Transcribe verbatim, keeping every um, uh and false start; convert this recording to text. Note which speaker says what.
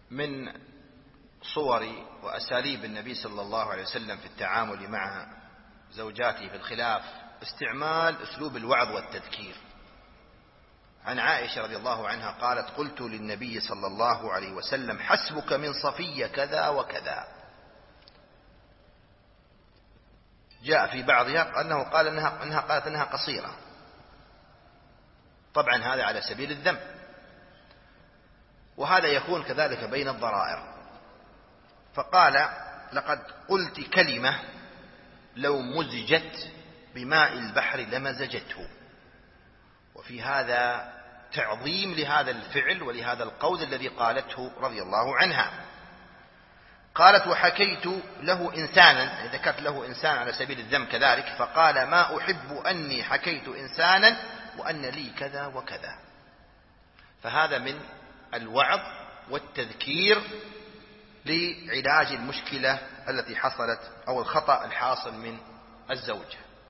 Speaker 1: من صور وأساليب النبي صلى الله عليه وسلم في التعامل مع زوجاته في الخلاف استعمال أسلوب الوعظ والتذكير. عن عائشة رضي الله عنها قالت: قلت للنبي صلى الله عليه وسلم: حسبك من صفية كذا وكذا. جاء في بعضها أنه قال إنها, إنها قالت إنها قصيرة، طبعا هذا على سبيل الذم، وهذا يكون كذلك بين الضرائر. فقال: لقد قلت كلمة لو مزجت بماء البحر لمزجته. وفي هذا تعظيم لهذا الفعل ولهذا القول الذي قالته رضي الله عنها. قالت: وحكيت له إنسانا، ذكرت له إنسان على سبيل الذم كذلك، فقال: ما أحب أني حكيت إنسانا وأن لي كذا وكذا. فهذا من الوعظ والتذكير لعلاج المشكلة التي حصلت أو الخطأ الحاصل من الزوجة.